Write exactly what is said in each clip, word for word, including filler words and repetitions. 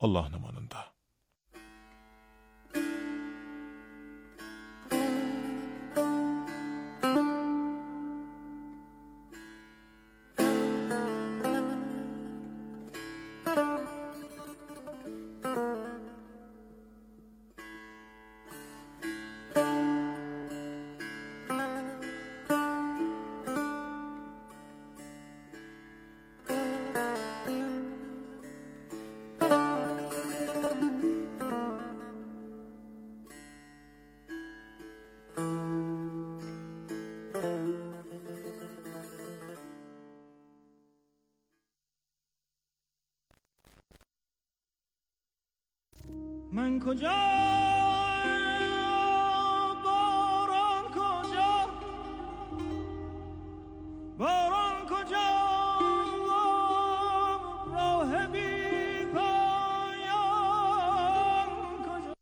Allah'ın amanında. من کجا باران کجا باران کجا راه بی پایان کجا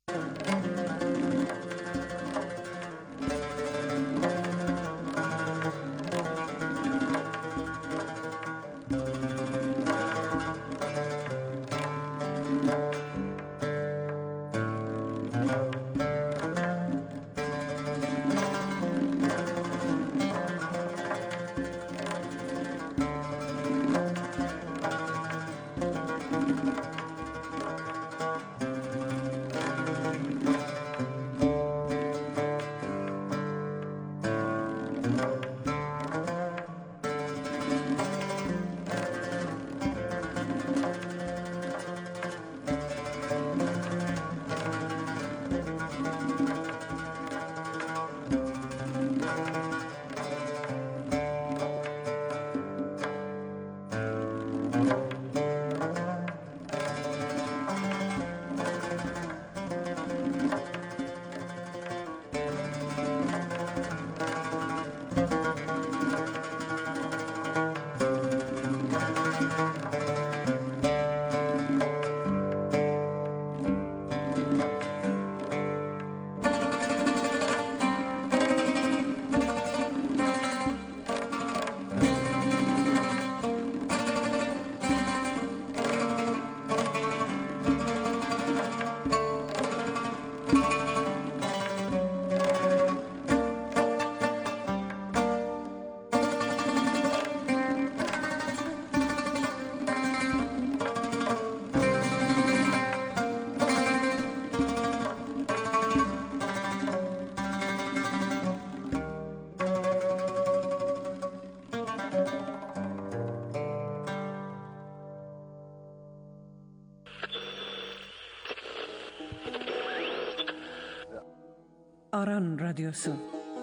Aran Radyosu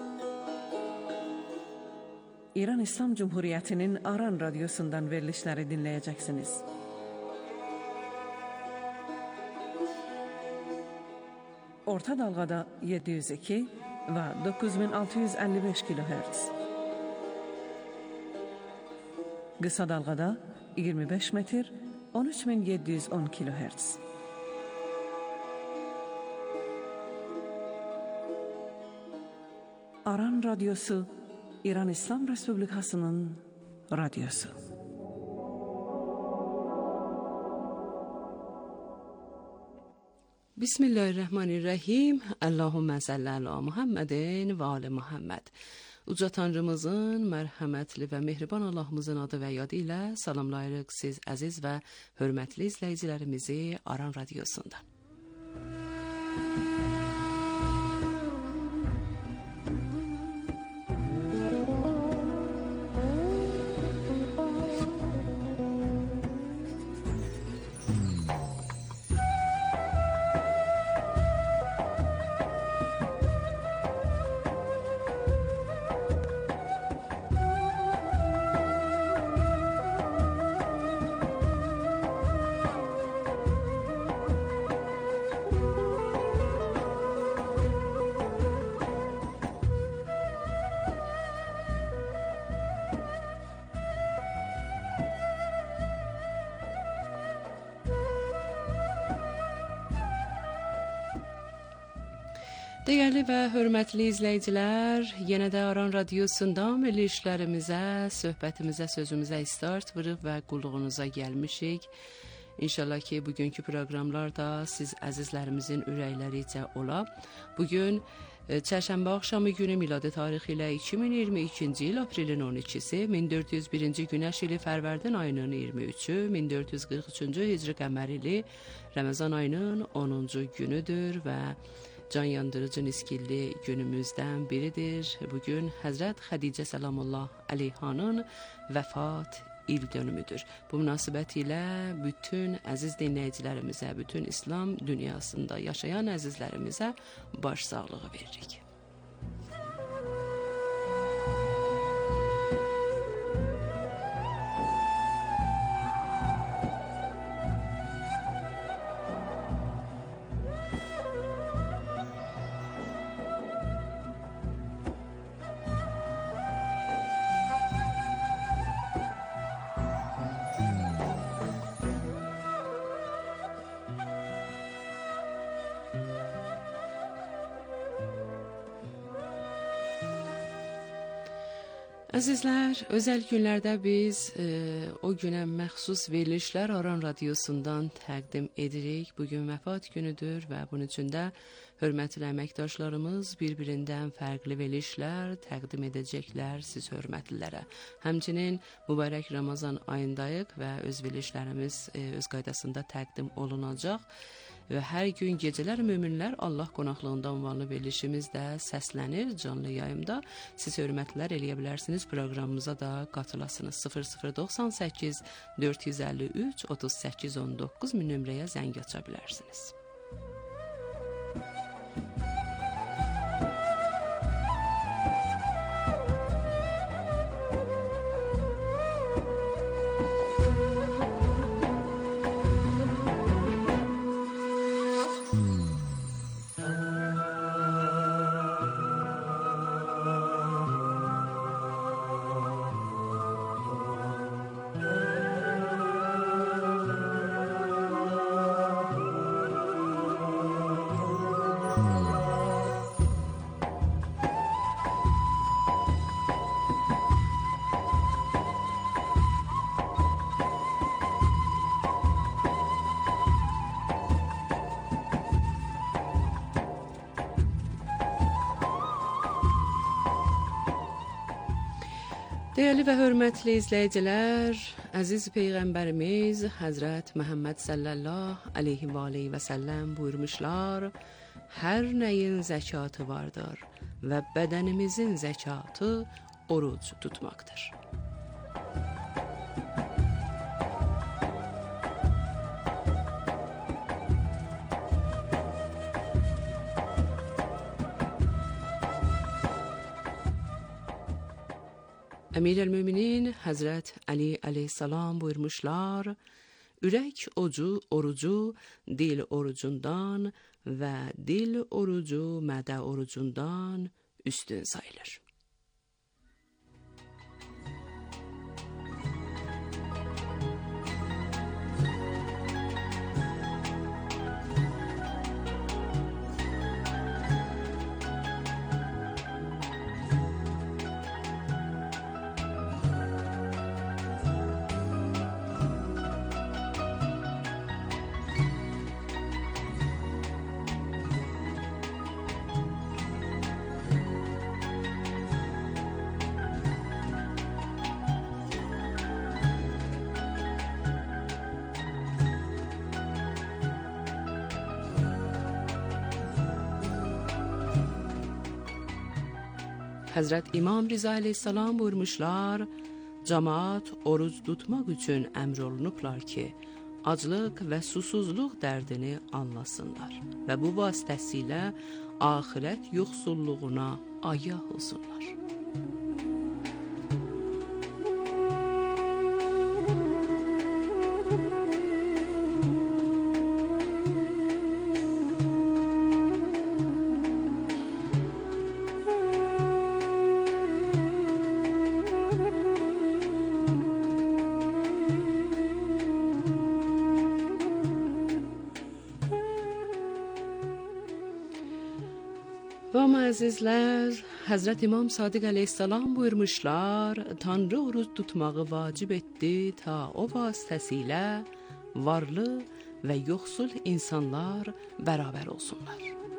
İran İslam Cumhuriyeti'nin Aran Radyosu'ndan verilişleri dinleyeceksiniz. Orta dalgada yedi yüz iki ve dokuz bin altı yüz elli beş kilohertz. Kısa dalgada yirmi beş metre on üç bin yedi yüz on kilohertz. Aran Radyosu, İran İslam Respublikası'nın radyosu. Bismillahirrahmanirrahim. Allahümme salli ala Muhammedin ve ala Muhammed. Uca Tanrımızın, mərhəmətli və mehriban Allahımızın adı və yadı ilə salamlayırıq siz əziz və hörmətli izləyicilərimizi Aran Radiyosunda. Değerli və hörmətli izləyicilər, yenə də Aran Radiosundan verilişlərimizə, söhbətimizə, sözümüzə start vurub və qulluğunuza gəlmişik. İnşallah ki bugünkü proqramlarda siz əzizlərimizin ürəkləricə ola. Bugün çərşənbə axşamı günü miladi tarixi ilə iki min iyirmi ikinci il aprelin on ikisi, min dörd yüz birinci günəş ili Fərvərdin ayının iyirmi üçü, min dörd yüz qırx üçüncü Hicri qəmər ili Ramazan ayının onuncu günüdür və can yandırıcı niskilli günümüzdən biridir. Bugün Həzrət Xədicə Səlamullah əleyhanın vəfat il dönümüdür. Bu münasibət ilə bütün əziz dinləyicilərimizə, bütün İslam dünyasında yaşayan əzizlərimizə baş sağlığı veririk. Əzizlər, özəl günlərdə biz e, o günə məxsus verilişlər Aran Radiosundan təqdim edirik. Bugün vəfat günüdür və bunun üçün də hörmətli əməkdaşlarımız bir-birindən fərqli verilişlər təqdim edəcəklər siz hörmətlilərə. Həmçinin mübarək Ramazan ayındayıq və öz verilişlərimiz e, öz qaydasında təqdim olunacaq. Və hər gün gecələr möminlər Allah qonaqlığında ünvanlı verilişimiz də səslənir canlı yayımda. Siz hörmətlər eləyə bilərsiniz, proqramımıza da qatılasınız. sıfır sıfır doxsan səkkiz dörd yüz əlli üç otuz səkkiz on doqquz min nömrəyə zəng aça bilərsiniz. Dəyərli və hörmətli izləyicilər, əziz Peyğəmbərimiz Həzrət Məhəmməd sallallahu aleyhi və aleyhi və səlləm buyurmuşlar, hər nəyin zəkatı vardır və bədənimizin zəkatı oruc tutmaqdır. Əmir-əl-Müminin Həzrət Əli əleyhissalam buyurmuşlar, ürək ocu, orucu dil orucundan və dil orucu mədə orucundan üstün sayılır. Həzrət İmam Riza əleyhissalam buyurmuşlar, cəmaət oruc tutmaq üçün əmr olunublar ki, aclıq və susuzluq dərdini anlasınlar və bu vasitəsilə axirət yoxsulluğuna agah olsunlar. Və amma əzizlər, Həzrət İmam Sadiq əleyhissalam buyurmuşlar, Tanrı oruç tutmağı vacib etdi ta o vasitəsilə varlı ve yoksul insanlar beraber olsunlar.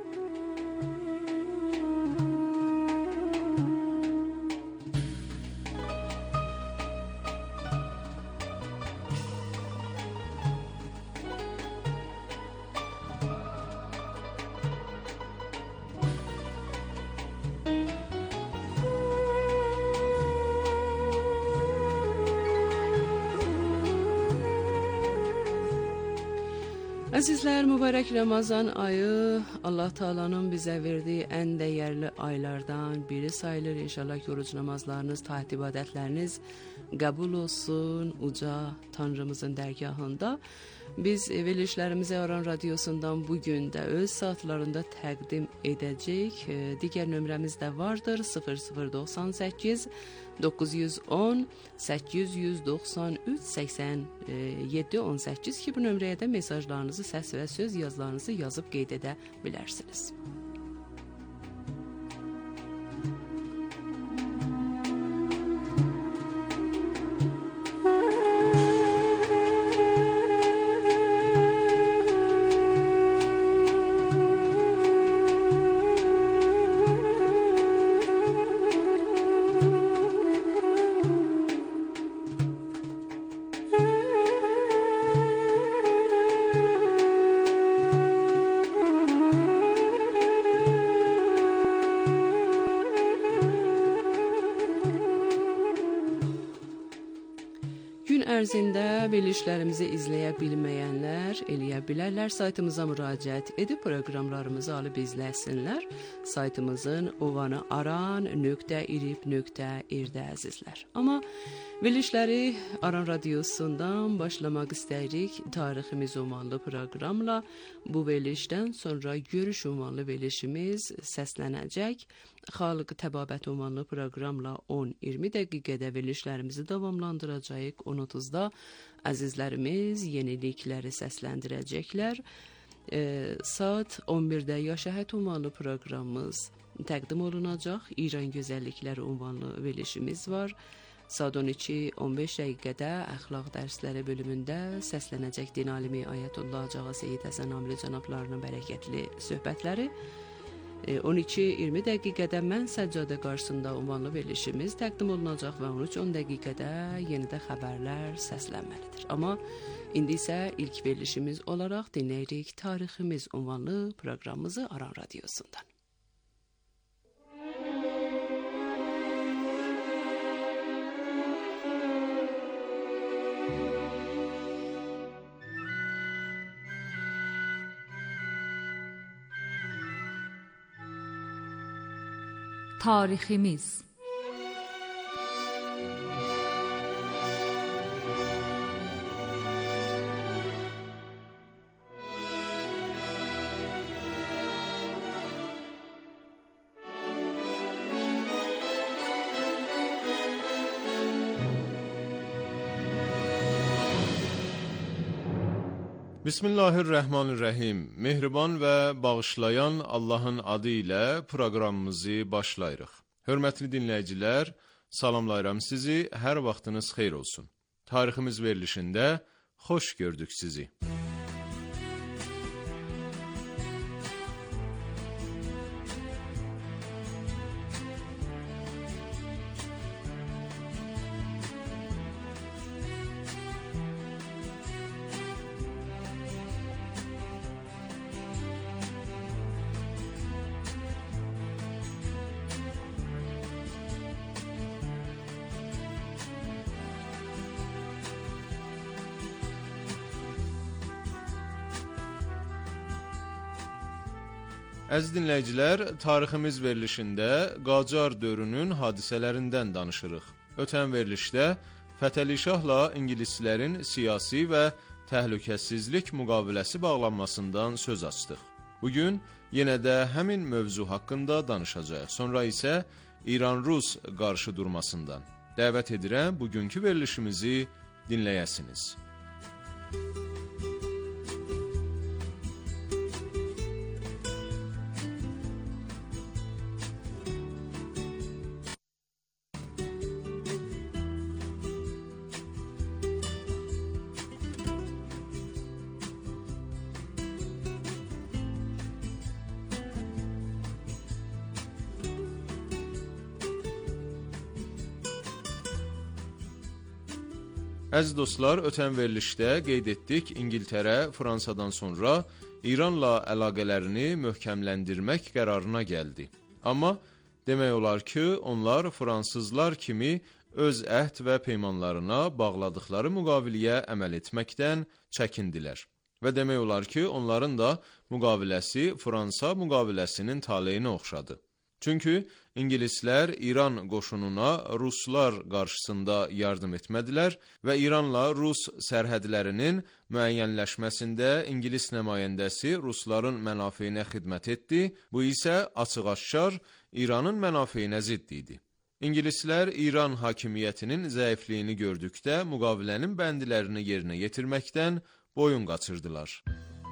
Əzizlər, mübarək Ramazan ayı Allah Taala'nın bizə verdiyi ən dəyərli aylardan biri sayılır. İnşallah ki, oruc namazlarınız, taat ibadətləriniz qəbul olsun uca Tanrımızın dərgahında. Biz verilişlərimizi Aran Radiosundan bugün də öz saatlarında təqdim edəcəyik. Digər nömrəmiz də vardır: sıfır sıfır doxsan səkkiz doqquz yüz on səkkiz yüz doxsan üç səksən yeddi on səkkiz ki, bu nömrəyə də mesajlarınızı, səs və söz yazılarınızı yazıb qeyd edə bilərsiniz. ərzində verilişlərimizi izləyə bilməyənlər eləyə bilərlər. Saytımıza müraciət edib proqramlarımızı alıb izləsinlər. Saytımızın ovanı aran nöqtə irib nöqtə irdə əzizlər. Amma verilişləri Aran Radiosundan başlamaq istəyirik. Tariximiz ünvanlı proqramla bu verilişdən sonra görüş ünvanlı verilişimiz səslənəcək. Xalq Təbabət ünvanlı proqramla on iyirmi dəqiqədə verilişlərimizi davamlandıracağıq. on otuzda əzizlərimiz yenilikləri səsləndirəcəklər. E, saat on birdə Yaşahət ünvanlı proqramımız təqdim olunacaq. İran gözəllikləri ünvanlı verilişimiz var. Saat on iki on beş dəqiqədə əxlaq dərsləri bölümündə səslənəcək din alimi Ayətullah Acağa Seyid Həsən Amili cənablarının bərəkətli söhbətləri. on iki iyirmi dəqiqədə Mən Səccadə qarşısında ünvanlı verilişimiz təqdim olunacaq və on üç on dəqiqədə yeni də xəbərlər səslənməlidir. Amma indi isə ilk verilişimiz olaraq dinləyirik Tariximiz ünvanlı proqramımızı Aran Radiosundan. Tariximiz. Bismillahirrahmanirrahim. Mehriban və bağışlayan Allahın adı ilə proqramımızı başlayırıq. Hörmətli dinləyicilər, salamlayıram sizi, hər vaxtınız xeyir olsun. Tariximiz verilişində xoş gördük sizi. Əziz dinləyicilər, tariximiz verilişində Qacar dövrünün hadisələrindən danışırıq. Ötən verilişdə Fətəli Şahla ingilislərin siyasi və təhlükəsizlik müqaviləsi bağlanmasından söz açdıq. Bugün yenə də həmin mövzu haqqında danışacağıq. Sonra isə İran-Rus qarşı durmasından. Dəvət edirəm, bugünkü verilişimizi dinləyəsiniz. Əziz dostlar, ötən verilişdə qeyd etdik, İngiltərə Fransadan sonra İranla əlaqələrini möhkəmləndirmək qərarına gəldi. Amma demək olar ki, onlar fransızlar kimi öz əhd və peymanlarına bağladıkları müqaviliyə əməl etməkdən çəkindilər. Və demək olar ki, onların da müqaviləsi Fransa müqaviləsinin taleyinə oxşadı. Çünki İngilislər İran qoşununa Ruslar qarşısında yardım etmədilər və İranla Rus sərhədlərinin müəyyənləşməsində İngilis nümayəndəsi Rusların mənafeyinə xidmət etdi, bu isə açıq-aşkar İranın mənafeyinə zidd idi. İngilislər İran hakimiyyətinin zəifliyini gördükdə müqavilənin bəndlərini yerinə yetirməkdən boyun qaçırdılar.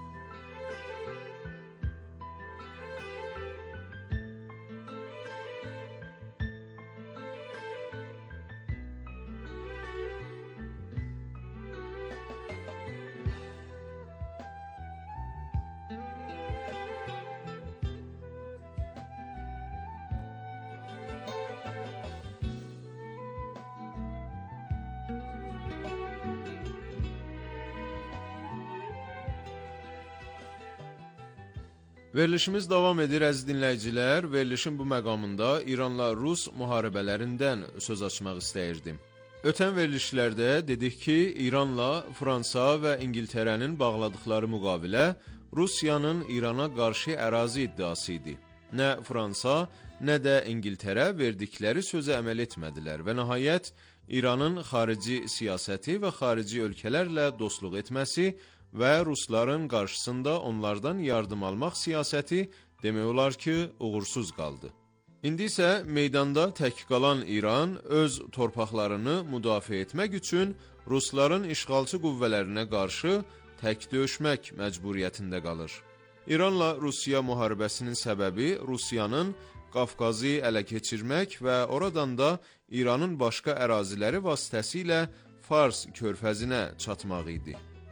Verilişimiz davam edir, əziz dinləyicilər. Verilişin bu məqamında İranla Rus müharibələrindən söz açmaq istəyirdim. Ötən verilişlərdə dedik ki, İranla Fransa və İngiltərənin bağladıkları müqavilə Rusiyanın İrana qarşı ərazi iddiası idi. Nə Fransa, nə də İngiltərə verdikləri sözə əməl etmədilər və nəhayət İranın xarici siyasəti və xarici ölkələrlə dostluq etməsi və Rusların qarşısında onlardan yardım almaq siyasəti demək olar ki, uğursuz qaldı. İndi isə meydanda tək qalan İran öz torpaqlarını müdafiə etmək üçün Rusların işğalçı qüvvələrinə qarşı tək döyüşmək məcburiyyətində qalır. İranla Rusiya müharibəsinin səbəbi Rusiyanın Qafqazı ələ keçirmək və oradan da İranın başqa əraziləri vasitəsilə Fars körfəzinə çatmaq idi.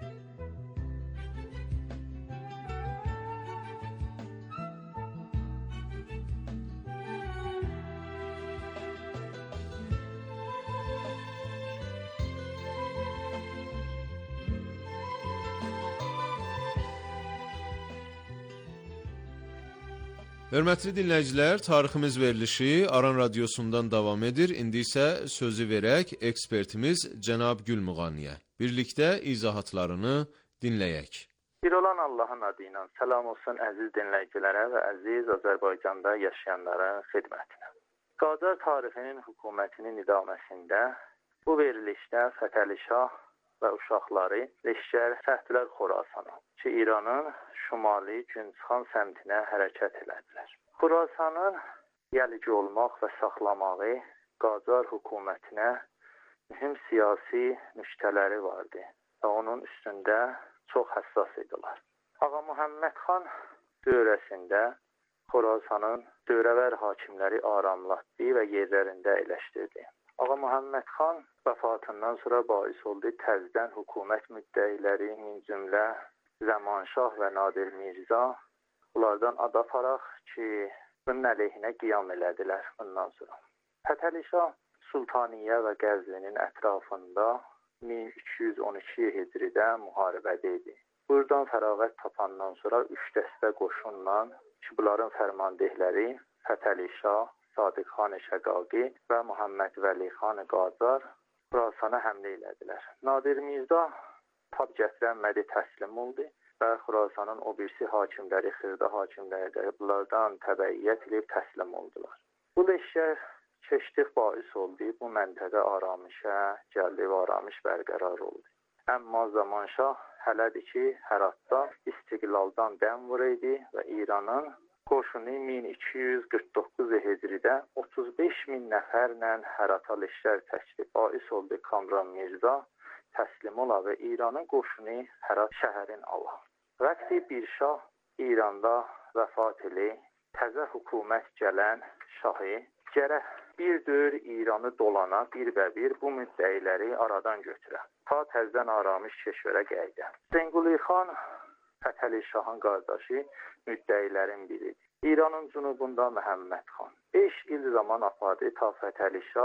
Hörmətli dinləyicilər, tariximiz verilişi Aran Radiosundan davam edir. İndi isə sözü verək ekspertimiz cənab Gülmuğaniyə. Birlikdə izahatlarını dinləyək. Bir olan Allahın adı ilə salam olsun əziz dinləyicilərə və əziz Azərbaycanda yaşayanların xidmətinə. Qacar tarixinin hökumətinin idaməsində bu verilişdə Fətəli Şah və uşaqları leşkər səhdilər Xorasana ki, İranın şimali Günçxan səmtinə hərəkət elədilər. Xorasanın gəlici olmaq və saxlamağı Qacar hökumətinə mühüm siyasi nüktələri vardı və onun üstündə çox həssas idilər. Ağa Muhammed xan dövrəsində Xorasanın dövrəvər hakimləri aramlatdı və yerlərində əyləşdirdi. Ağa Muhammed xan vəfatından sonra bais oldu təzdən hökumət müddəiləri, min cümlə Zəmanşah və Nadir Mirza bunlardan ad aparaq ki, bunun əleyhinə qiyam elədilər bundan sonra. Fətəli Şah Sultaniyə və Qəzvinin ətrafında min iki yüz on iki Hicridə müharibədə idi. Buradan fərağət tapandan sonra üç dəstə qoşunla ki, bunların fərmandehləri Fətəli Şah, Sadiq Xan Şəqaqi və Muhammed Vəli Xan Qacar Xorasana həmlə elədilər. Nadir Mirza tab gətirənmədi, təslim oldu və Xorasanın o birisi hakimləri, xırda hakimləri də bunlardan təbəiyyət edib təslim oldular. Bu leşkər keçdik bais oldu, bu məntəqə aramışə, gəldi və aramış bərqərar oldu. Əmma Zamanşah hələdir ki, Həratda istiqlaldan dəm vuraydı və İranın qoşunu min iki yüz qırx doqquz Hicridə otuz beş min nəfərlə Hərata leşkər çəkdi. Bais oldu Kamran Mirza təslim ola və İranın qoşunu Hərat şəhərin ala. Vəqti bir şah İranda vəfat eli, təzə hökumət gələn şahı gərək bir dövr İranı dolana bir və bir bu müddəiləri aradan götürə. Ta təzdən aramış keşvərə qayıda. Zenguli xan Fətəli Şahın qardaşı müddəilərin biridir. İranın cənubunda Məhəmməd xan. beş il zaman apardı ta Fətəli Şah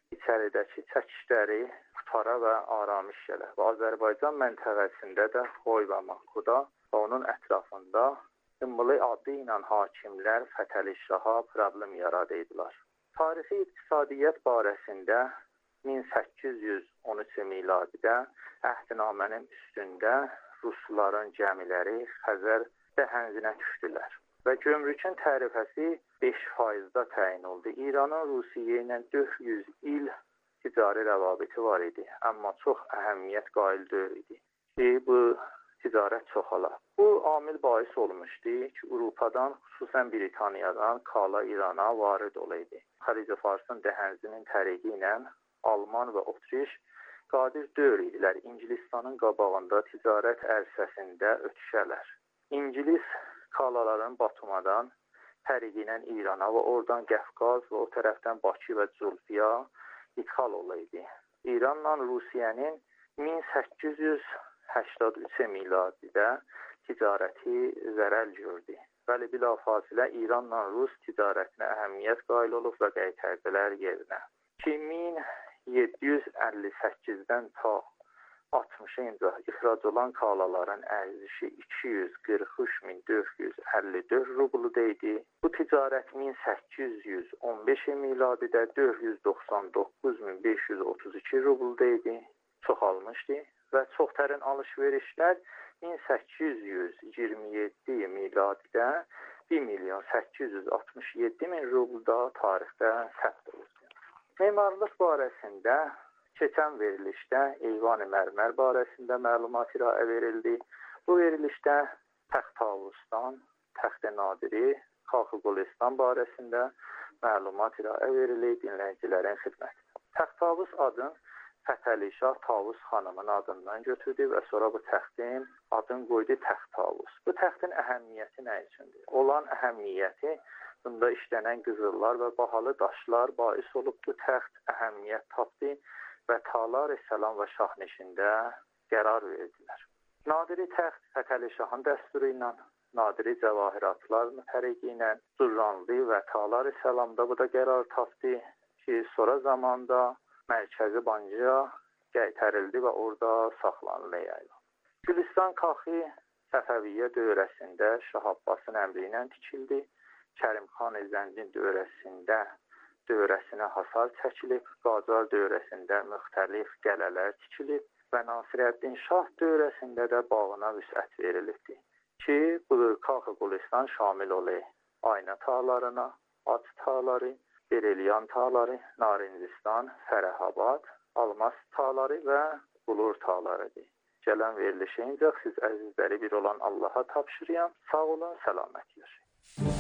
içəridəki çəkişləri qutara və aramış gələr. Və Azərbaycan məntəqəsində də Xoy və Makuda və onun ətrafında Ümmüli adı ilə hakimlər Fətəli Şaha problem yaradıydılar. Tarixi iqtisadiyyat barəsində min səkkiz yüz on üç miladidə əhdnamənin üstündə Rusların gəmiləri Xəzər dəhənzinə düşdülər və gömrükün tərifəsi beş faizdə təyin oldu. İranın Rusiya ilə dörd yüz il ticari rəvabiti var idi, amma çox əhəmiyyət qail deyil idi ki, bu ticarət çoxala. Bu amil bahis olmuşdu ki, Avropadan, xüsusən Britaniyadan kala İrana varid olaydı. Xəlic Farsın dəhənzinin təriqi ilə Alman və Otriş qadir deyil idilər İngilistanın qabağında ticarət ərsəsində ötüşələr. İngilis kalaların Batumadan təriqi ilə İrana və oradan Qəfqaz və o tərəfdən Bakı və Zulfiya ithal olaydı. İranla Rusiyanın min səkkiz yüz səksən üç miladidə ticarəti zərər gördü. Bəli, bilafasilə İranla Rus ticarətinə əhəmiyyət qail olub və qaytardilər yerinə. min yeddi yüz əlli səkkizdən ta altmışa ixrac olan kalaların ərzişi iki yüz qırx üç min dörd yüz əlli dörd rubluda idi. Bu ticarət min səkkiz yüz on beş miladidə dörd yüz doxsan doqquz min beş yüz otuz iki rubluda idi. Çoxalmışdı və çoxtərin alış-verişlər min səkkiz yüz iyirmi yeddi miladidə bir milyon səkkiz yüz altmış yeddi min rubluda tarixdə səbt oldu. Memarlıq barəsində keçən verilişdə eyvan-ı mərmər barəsində məlumat iraə verildi. Bu verilişdə Təxt-Tavusdan, Təxt-i Nadiri, Xax-ı Qulistan barəsində məlumat iraə verildi dinləyicilərin xidmətinə. Təxt-Tavus adın Fətəli Şah Tavus xanımın adından götürdü və sonra bu təxtin adını qoydu Təxt-Tavus. Bu təxtin əhəmiyyəti nə üçündür? Olan əhəmiyyəti bunda işlənən qızıllar və bahalı daşlar bahis olub bu təxt əhəmiyyət tapdı və Talar-ı-Səlam və Şahnişində qərar verdilər. Nadiri təxt Fətəli Şahın dəsturu ilə, nadiri cəvahiratların təriqi ilə Zurranlı və Talar-ı-Səlamda bu da qərar tapdı ki, sonra zamanda Mərkəzi Bancıya qaytarıldı və orada saxlanıldı. Gülistan Kaxi Səfəviyyə dövrəsində Şah Abbasın əmri ilə tikildi. Kərimxan Zəncin dövrəsində dövrəsinə hasar çəkilib, Qacar dövrəsində müxtəlif qələlər tikilib və Nasirəddin Şah dövrəsində də bağına vüsət verilibdi ki, bu Kaxı Qulistan şamil olayı Ayna tağlarına, At tağları, Bereliyan tağları, Narincistan, Fərəhabad, Almas tağları və Bulur tağlarıdır. Gələn verilişə incə siz əzizləri bir olan Allaha tapşırıyam. Sağ olun, səlamət yaşayın.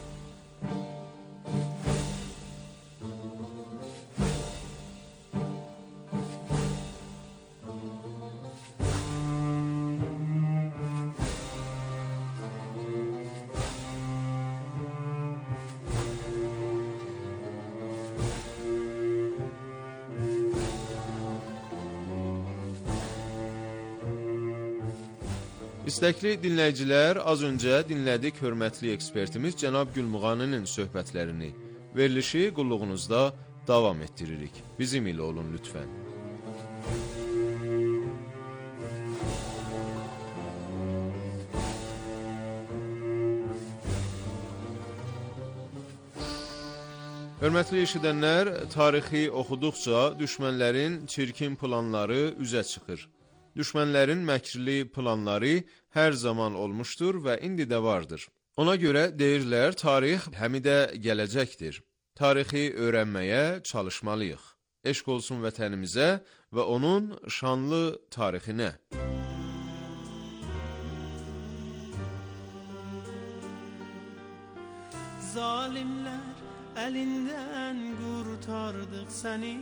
İstəkli dinləyicilər, az öncə dinlədik hörmətli ekspertimiz cənab Gülmuğaninin söhbətlərini. Verilişi qulluğunuzda davam etdiririk. Bizim ilə olun lütfən. Hörmətli eşidənlər, tarixi oxuduqca düşmənlərin çirkin planları üzə çıxır. Düşmənlərin məkrli planları hər zaman olmuşdur və indi də vardır. Ona görə deyirlər, tarix həm də gələcəkdir. Tarixi öyrənməyə çalışmalıyıq. Eşq olsun vətənimizə və onun şanlı tarixinə. Zalimlər əlindən qurtardıq səni,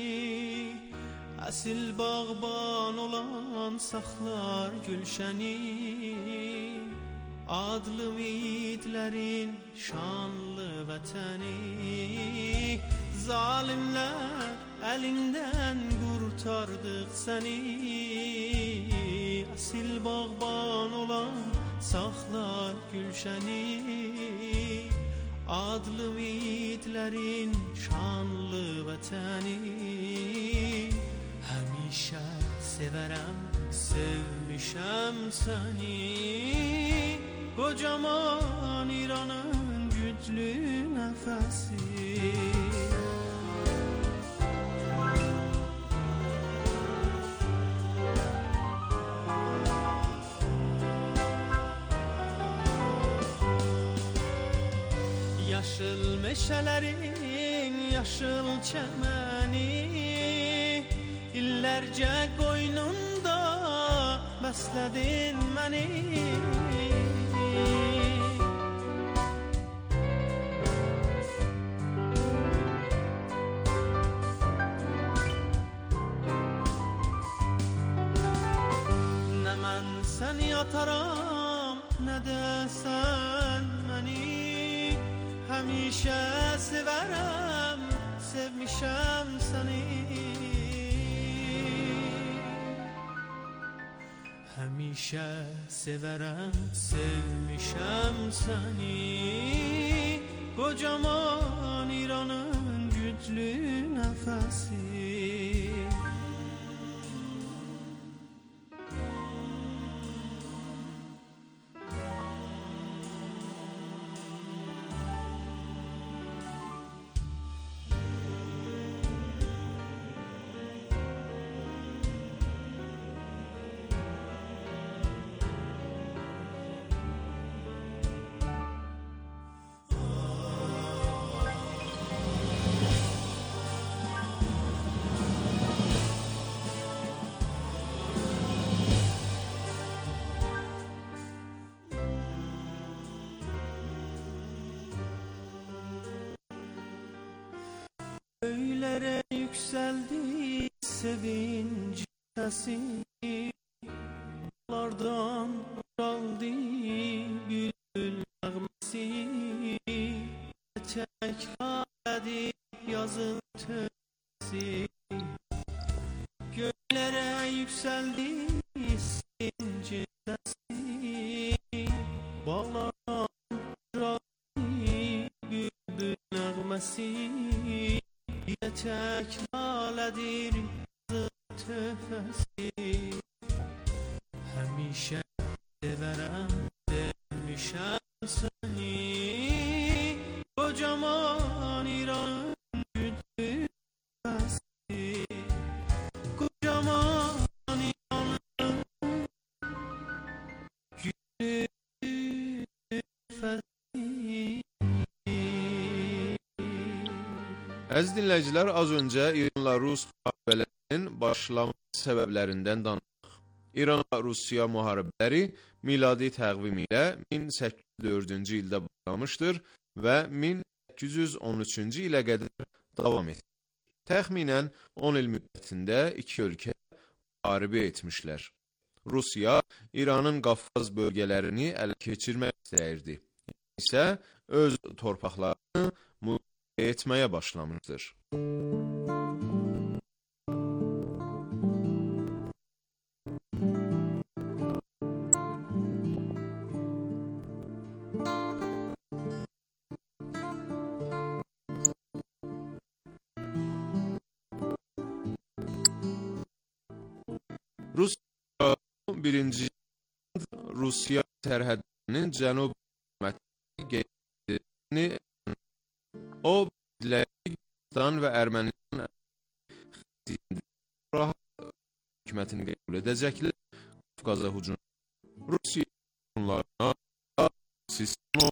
Əsil bağban olan saxlar gülşəni, adlı midlərin şanlı vətəni. Zalimlər əlindən qurtardıq səni, Əsil bağban olan saxlar gülşəni, adlı yiğitlerin şanlı vatani. Həmişə severəm, sevmişəm səni. Kocaman İran'ın güclü nefesi. Yaşıl meşələrin, yaşıl çəməni, illərcə qoynunda bəslədin məni. Nə mən səni ataram, nə də sən məni. Həmişə sevərəm, sevmişəm səni. Həmişə sevərəm, sevmişəm səni. Kocaman İran'ın güclü nəfəsi. Göylere yükseldi sevinç sesi, dağlardan çaldı bülbül nəğməsi, tekrarladı yazın tövbesi. Göylere yükseldi sevinç sesi, dağlardan çaldı bülbül nəğməsi. Tekrarladır tefesi. Həmişə severəm, sevmişəm səni. Kocaman İran'ın güclü nəfəsi. Kocaman İran'ın güclü nəfəsi. Əziz dinləyicilər, az öncə İranla-Rus müharibələrinin başlaması səbəblərindən danışdıq. İran-Rusiya müharibələri miladi təqvim ilə min səkkiz yüz dördüncü ildə başlamışdır və min səkkiz yüz on üçüncü ilə qədər davam etdi. Təxminən on il müddətində iki ölkə müharibə etmişlər. Rusiya İranın Qafqaz bölgələrini ələ keçirmək istəyirdi. İsə öz torpaqlarını etməyə başlamışdır. Rusiya birinci Rusiya sərhədinin cənub hükümətini o Ermənistan və Ermənistan hükümətini qəbul edəcəklər. Qafqaza hücum Rusiya onlarına sistemi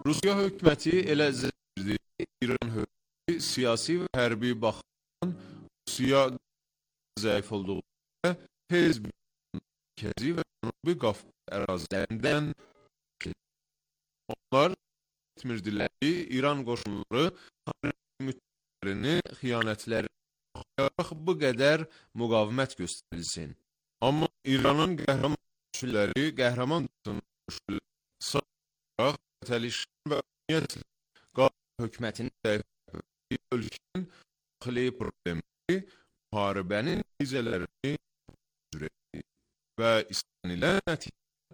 Rusiya hökuməti elə zərdi İran hökuməti siyasi və hərbi baxımdan Rusiya zəif olduğu tez mərkəzi və Cənubi Qafqaz ərazilərindən onlar etmirdilər ki, İran qoşunları müttəfiqlərini xiyanətləri baxaraq bu qədər müqavimət göstərilsin. Amma İranın qəhrəman gücləri, qəhrəman qoşunları sararaq fətəlişən və ümumiyyətlə Qafqaz hökumətinin zəiflədiyi ölkənin daxili problemləri, müharibənin nəticələrini üzrə və istənilən nəticə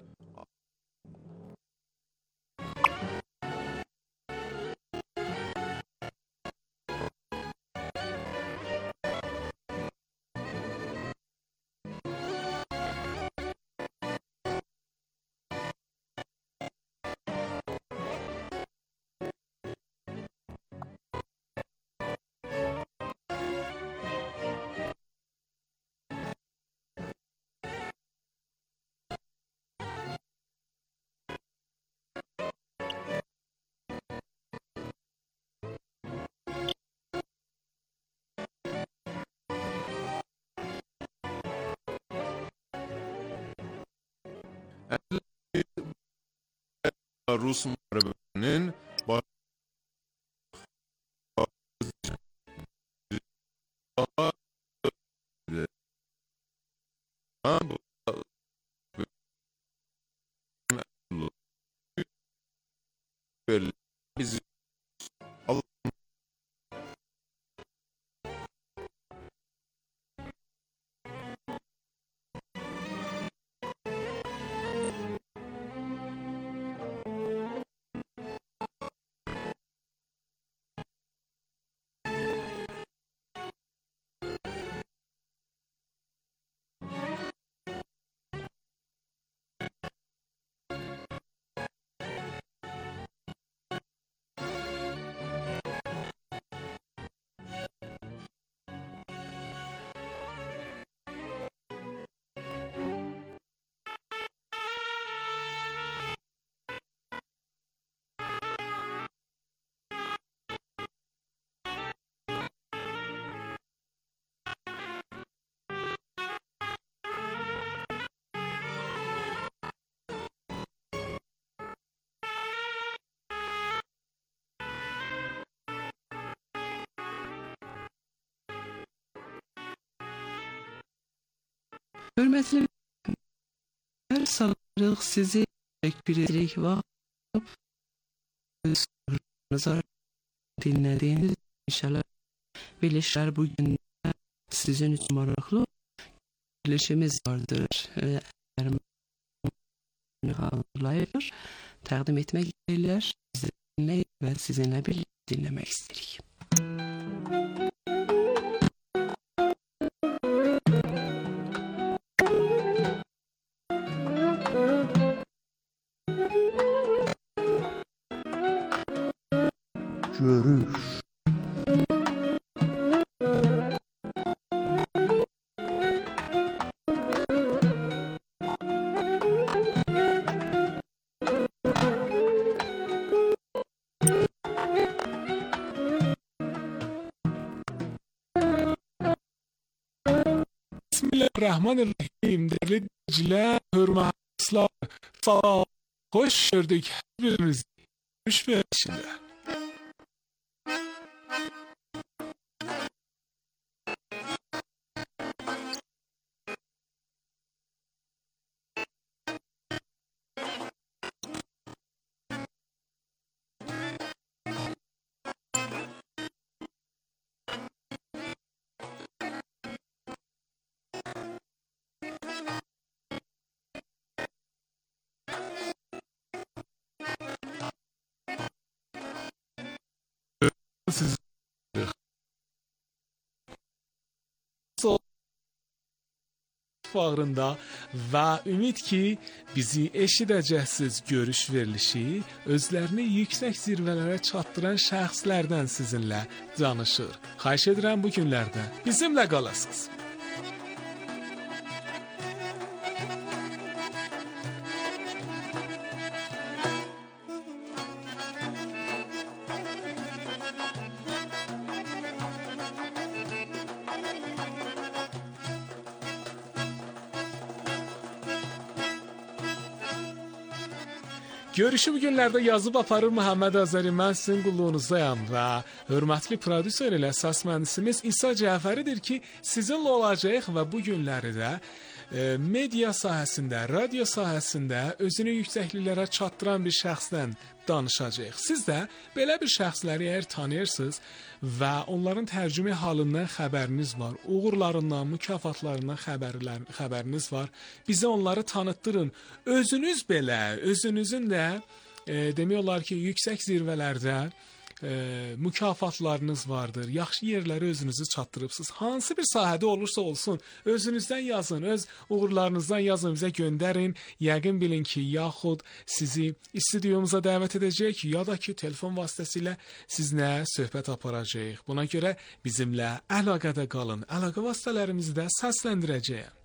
Rus müharibənin bizi Hörmətli hər salarıq sizi təkbir edirik və nazar dinlədiyiniz inşallah birləşlər bugün sizin üçün maraqlı birləşimiz vardır. Hazırlayır, təqdim etmək istəyirlər, sizinlə və sizinlə birlikdə dinləmək istəyirik. Görüş. Bismillahirrahmanirrahim. Değerli dinleyiciler, hürmetler, sağ ol, hoş gördük hepimizi. Hoş verişinde. Siz bağrında və ümid ki, bizi eşidəcəksiniz görüş verilişi özlərini yüksək zirvələrə çatdıran şəxslərdən sizinlə danışır. Xahiş edirəm bu günlərdə bizimlə qalasınız. Görüşü bu günlərdə yazıb aparır Məhəmməd Azəri. Mən sizin qulluğunuzdayam və hörmətli prodüser ilə əsas mühəndisimiz İsa Cəfəridir ki, sizinlə olacağıq və bu günləri də e, media sahəsində, radio sahəsində özünü yüksəkliklərə çatdıran bir şəxsdən danışacağıq. Siz də belə bir şəxsləri əgər tanıyırsınız və onların tərcümə halından xəbəriniz var, uğurlarından, mükafatlarından xəbərlər, xəbəriniz var, bizə onları tanıtdırın. Özünüz belə, özünüzün də e, demək olar ki, yüksək zirvələrdə e, mükafatlarınız vardır. Yaxşı yerlərə özünüzü çatdırıbsınız. Hansı bir sahədə olursa olsun, özünüzdən yazın, öz uğurlarınızdan yazın, bizə göndərin. Yəqin bilin ki, yaxud sizi studiyumuza dəvət edəcək, ya da ki, telefon vasitəsilə sizinlə söhbət aparacağıq. Buna görə bizimlə əlaqədə qalın. Əlaqə vasitələrimizi də səsləndirəcəyəm.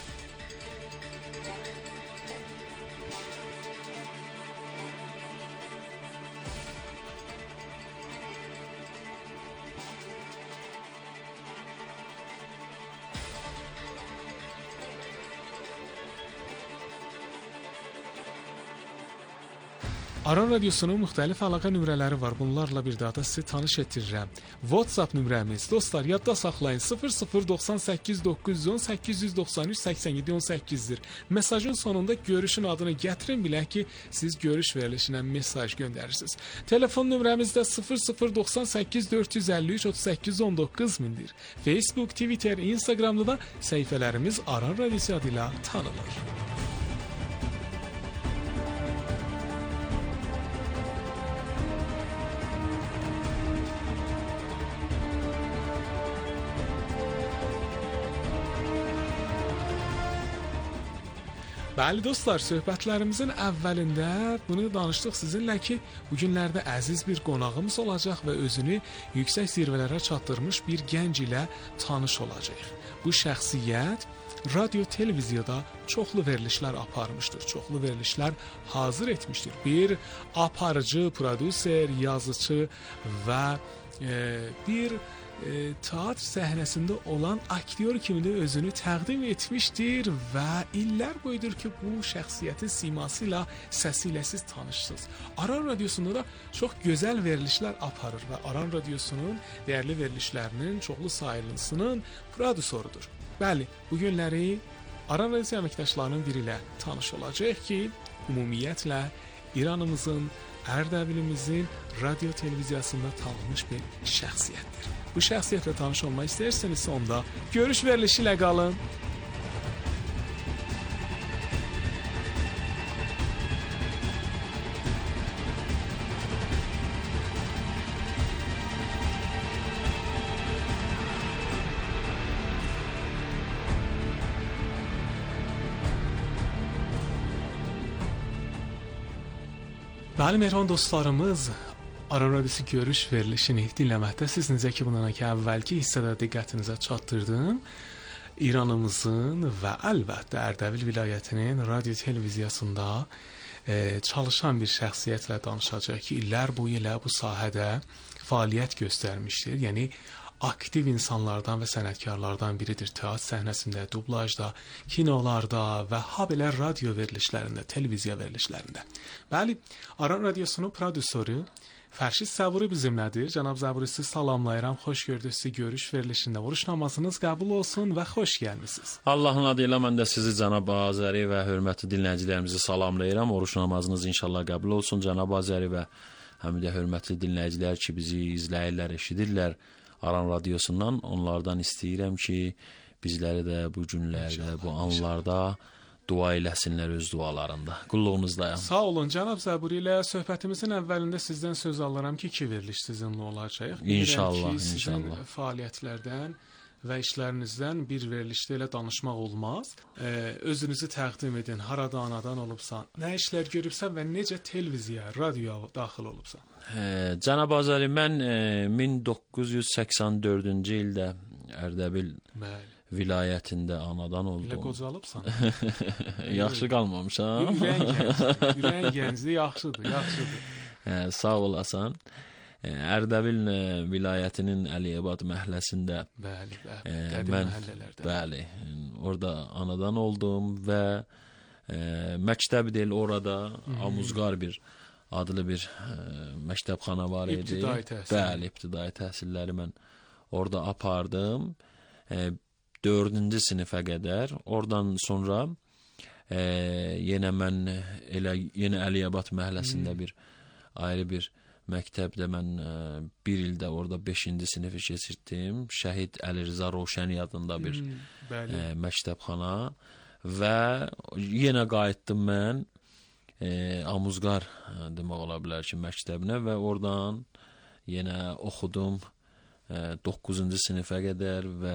Aran Radiosunun müxtəlif əlaqə nömrələri var. Bunlarla bir daha da sizi tanış etdirirəm. WhatsApp nömrəmiz, dostlar, yadda saxlayın, sıfır sıfır doxsan səkkiz doqquz yüz on səkkiz yüz doxsan üç səksən yeddi on səkkizdir. Mesajın sonunda görüşün adını gətirin, bilək ki, siz görüş verilişinə mesaj göndərirsiniz. Telefon nömrəmiz də sıfır sıfır doxsan səkkiz dörd yüz əlli üç otuz səkkiz on doqquz mindir. Facebook, Twitter, Instagramda da səhifələrimiz Aran Radiosu adıyla tanınır. Bəli dostlar, söhbətlərimizin əvvəlində bunu danışdıq sizinlə ki, bu günlərdə əziz bir qonağımız olacaq və özünü yüksək zirvələrə çatdırmış bir gənc ilə tanış olacaq. Bu şəxsiyyət radio, televiziyada çoxlu verilişlər aparmışdır, çoxlu verilişlər hazır etmişdir. Bir aparıcı, prodüser, yazıcı və e, bir E, teatr səhnəsində olan aktyor kimi də özünü təqdim etmişdir və illər boyudur ki, bu şəxsiyyətin siması ilə, səsi ilə siz tanışsınız. Aran Radiosunda da çox gözəl verilişlər aparır və Aran Radiosunun dəyərli verilişlərinin çoxlu sayılısının prodüsorudur. Bəli, bu günləri Aran Radiosu əməkdaşlarının biri ilə tanış olacaq ki, ümumiyyətlə İranımızın, Ərdəbilimizin radio televiziyasında tanınmış bir şəxsiyyətdir. Bu şəxsiyyətlə tanış olmaq istəyirsinizsə onda görüş verilişi ilə qalın. Bəli, mehriban dostlarımız, Aran Radiosu görüş verilişini dinləməkdə siz necə ki, bundan ki, əvvəlki hissədə diqqətinizə çatdırdım. İranımızın və əlbəttə Ərdəbil vilayətinin radio televiziyasında e, çalışan bir şəxsiyyətlə danışacaq ki, illər boyu ilə bu sahədə fəaliyyət göstərmişdir. Yəni, aktiv insanlardan və sənətkarlardan biridir. Teatr səhnəsində, dublajda, kinolarda və ha belə radio verilişlərində, televiziya verilişlərində. Bəli, Aran Radiosunun prodüsoru Fərşid Səburi bizimlədir. Cənab Səburi, sizi salamlayıram. Xoş gördük sizi görüş verilişində. Oruç namazınız qəbul olsun və xoş gəlmisiniz. Allahın adı ilə mən də sizi Cənab Azəri və hörmətli dinləyicilərimizi salamlayıram. Oruç namazınız inşallah qəbul olsun Cənab Azəri və həm də hörmətli dinləyicilər ki, bizi izləyirlər, eşidirlər Aran Radiosundan. Onlardan istəyirəm ki, bizləri də bu günlərdə, bu anlarda dua eləsinlər öz dualarında. Qulluğunuzdayım. Sağ olun. Cənab Səburi ilə söhbətimizin əvvəlində sizdən söz alıram ki, iki veriliş sizinlə olacaq. İnşallah, ki, sizin inşallah. fəaliyyətlərdən və işlərinizdən bir verilişdə ilə danışmaq olmaz. Ee, özünüzü təqdim edin. Harada anadan olubsan, nə işlər görübsən və necə televiziya, radioya daxil olubsan? Hə, Cənab Azəri, mən e, min doqquz yüz səksən dördüncü ildə Ərdəbil Bəli. vilayətində anadan oldum. Elə qocalıbsan. Yaxşı qalmamışam. Ürəyin gəncdir, ürəyin gəncdir, yaxşıdır, yaxşıdır. Hə, sağ olasan. Ərdəbil vilayətinin Əliyabad məhəlləsində bəli, bəli, e, qədim mən, məhəllələrdə. Bəli, orada anadan oldum və e, məktəb deyil, orada Amuzqar bir adlı bir e, məktəbxana var idi. İbtidai təhsil. Bəli, ibtidai təhsilləri mən orada apardım. E, dördüncü sinifə qədər. Oradan sonra e, yenə mən elə yenə Əliyabad məhəlləsində bir ayrı bir məktəbdə mən e, bir ildə orada beşinci sinifi keçirdim. Şəhid Əli Rza Roşəni adında bir Hmm, e, məktəbxana və yenə qayıtdım mən e, Amuzqar e, demək ola bilər ki, məktəbinə və oradan yenə oxudum e, doqquzuncu sinifə qədər və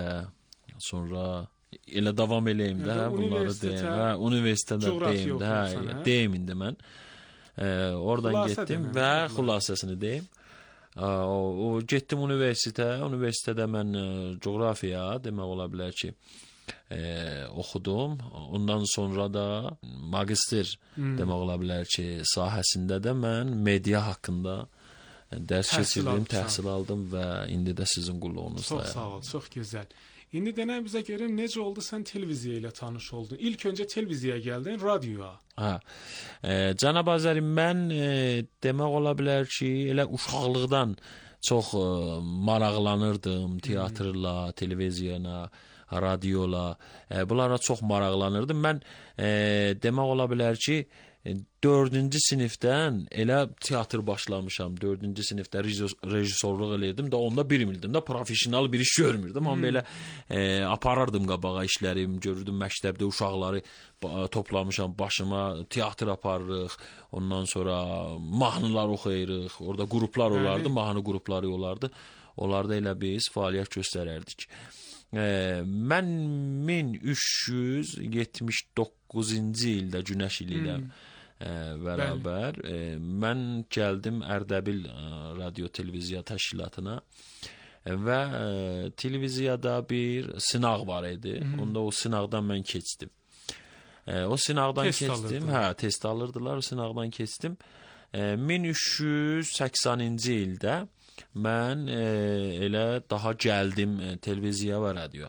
sonra elə davam eləyim də, hə, bunları deyim. Hə, universitetdə deyim də, hə, deyim indi mən. E, oradan Xülasə getdim deməm, və xülasə. xülasəsini deyim. E, o, o getdim universitetə. Universitetdə mən e, coğrafiya demək ola bilər ki, e, oxudum. Ondan sonra da magistr Hmm. demək ola bilər ki, sahəsində də mən media haqqında e, dərs Təhsil keçirdim, almışam. təhsil aldım və indi də sizin qulluğunuzdayım. Çox sağ ol, çox gözəl. İndi denən bizə görüm necə oldu sən televiziya ilə tanış oldun? İlk öncə televiziyaya gəldin, radioya. Hə. E, Cənab Azəri, mən e, demək ola bilər ki, elə uşaqlıqdan çox e, maraqlanırdım teatrla, televiziyana, radiola. E, bunlara çox maraqlanırdım. Mən e, demək ola bilər ki, dördüncü sinifdən elə teatr başlamışam. Dördüncü sinifdə rejissorluq eləyirdim də, onda bir ildim də professional bir iş görmürdüm. Amma belə e, aparardım qabağa işlərim, görürdüm məktəbdə uşaqları toplamışam başıma, teatr aparırıq, ondan sonra mahnılar oxuyuruq, orada qruplar olardı, mahnı qrupları olardı. Onlarda elə biz fəaliyyət göstərərdik. E, mən min üç yüz yetmiş doqquzuncu ildə Günəş ili ilə e, bərabər e, mən gəldim Ərdəbil e, radio televiziya təşkilatına e, və e, televiziyada bir sınaq var idi. Hı -hı. Onda o sınaqdan mən keçdim. E, o sınaqdan test keçdim. Alırdı. Hə, test alırdılar. O sınaqdan keçdim. E, min üç yüz səksəninci ildə mən e, elə daha gəldim e, televiziya və radio.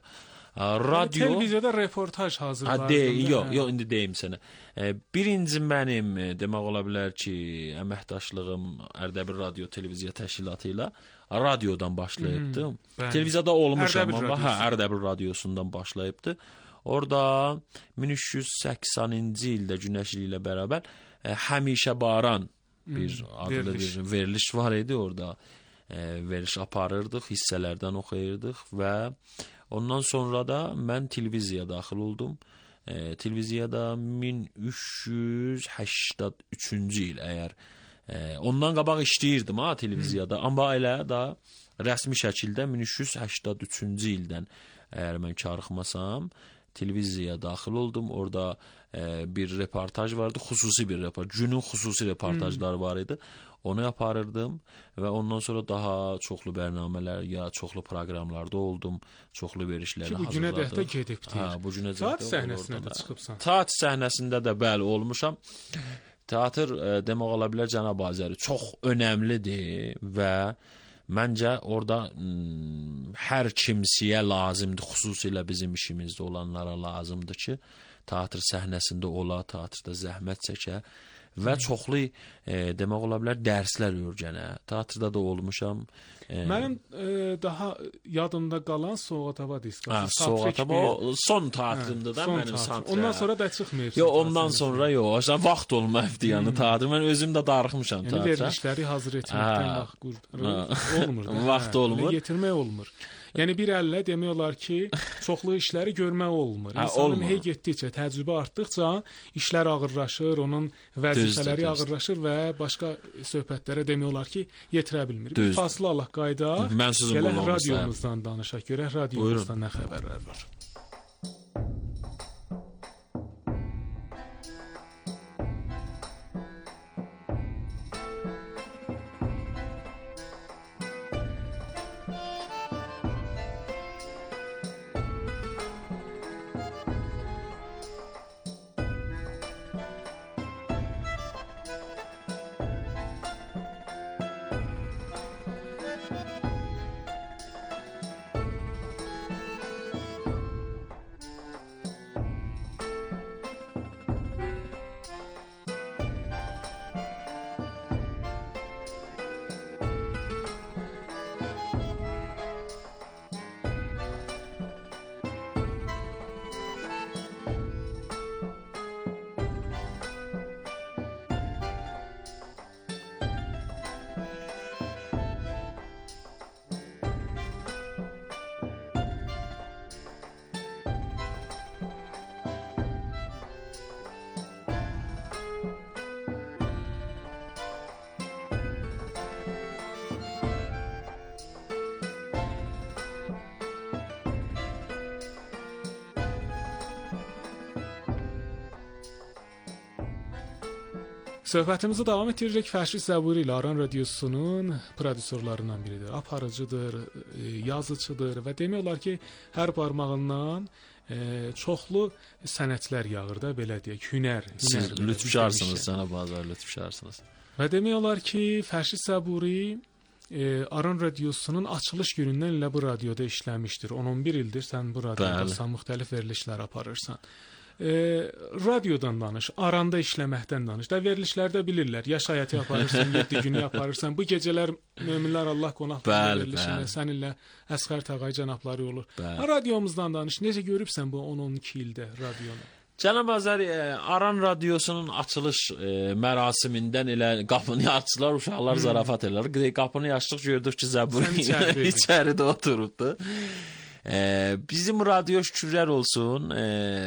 Radio televiziyada reportaj hazırlardın. Ha, de, yox, yox, indi deyim sənə. E, birinci mənim e, demək ola bilər ki, əməkdaşlığım Ərdəbil Radio Televiziya Təşkilatı ilə radiodan başlayıbdı. Hmm, televiziyada olmuşam, Ərdəbil amma hə, radiosu. Ərdəbil radiosundan başlayıbdı. Orada min üç yüz səksəninci ildə Günəş ili ilə bərabər e, Həmişə Baran bir Hmm, adlı veriliş. bir veriliş var idi orada. E, veriliş aparırdıq, hissələrdən oxuyurdıq və ondan sonra da mən televiziyaya daxil oldum. E, televiziyada min üç yüz səksən üçüncü il əgər e, ondan qabaq işləyirdim ha televiziyada, amma elə da rəsmi şəkildə min üç yüz səksən üçüncü ildən əgər mən karıxmasam televiziyaya daxil oldum. Orada e, bir reportaj vardı, xüsusi bir reportaj, günün xüsusi reportajları var idi. Onu yaparırdım və ondan sonra daha çoxlu bərnamələr ya çoxlu proqramlarda oldum, çoxlu verişlərə Ki, bu günə hazırladım. də gedibdir. Hə, bu günə Teatr də səhnəsinə də çıxıbsan. Teatr səhnəsində də bəli olmuşam. Teatr e, demək ola bilər Cənab Azəri çox önəmlidir və məncə orada m, hər kimsiyə lazımdır, xüsusilə bizim işimizdə olanlara lazımdır ki, teatr səhnəsində ola, teatrda zəhmət çəkə və çoxlu e, demək ola bilər dərslər öyrənə. Teatrda da olmuşam. E, Mənim e, daha yadımda qalan Soğatava diskası. Ha, Soğatava o son teatrımda da son mənim teatr. santral. Ondan sonra da çıxmayıb. Yox, ondan sonra yox. Aşağı vaxt olmayıbdı yəni teatr. Mən özüm də darıxmışam Yəni teatra. verilişləri hazır etməkdən Ha. vaxt qur- olmur. da. Vaxt Hə, olmur. elə Yetirmək olmur. Yəni bir əllə demək olar ki, çoxlu işləri görmək olmur. Ha, İnsanın olmur. hey getdikcə, təcrübə artdıqca işlər ağırlaşır, onun vəzifələri Düzdür, düzdür. ağırlaşır və başqa söhbətlərə demək olar ki, yetirə bilmir. Bir Düzdür. fasilə alaq qayıdaq. Mən sizin Gələk qulluğunuzdayım. radiomuzdan danışaq. Görək radiomuzdan nə xəbərlər var. Söhbətimizi davam etdiririk. Fərşid Zəburi ilə Aran Radiosunun prodüserlərindən biridir. Aparıcıdır, yazıcıdır və demək olar ki, hər barmağından e, çoxlu sənətlər yağır da, belə deyək, hünər. Siz lütfşarsınız, cənab Azər, lütfşarsınız. Və demək olar ki, Fərşid Zəburi e, Aran Radiosunun açılış günündən elə bu radioda işləmişdir. on on bir ildir sən bu radiodasan, müxtəlif verilişlər aparırsan. E, radiodan danış, Aranda işləməkdən danış. Da verilişlərdə bilirlər, yaş həyatı aparırsan, yeddi günü aparırsan. Bu gecələr möminlər Allah qonaqlığı verilişində səninlə Əsqər Tağay cənabları olur. Bəli. Radiomuzdan danış. Necə görübsən bu on on iki ildə radionu? Cənab Azər, Aran Radiosunun açılış e, mərasimindən elə qapını açdılar, uşaqlar hmm. zarafat edirlər. Qapını açdıq, gördük ki, Zəburi içəridə oturubdu. Ee, bizim radyo şükürlər olsun e,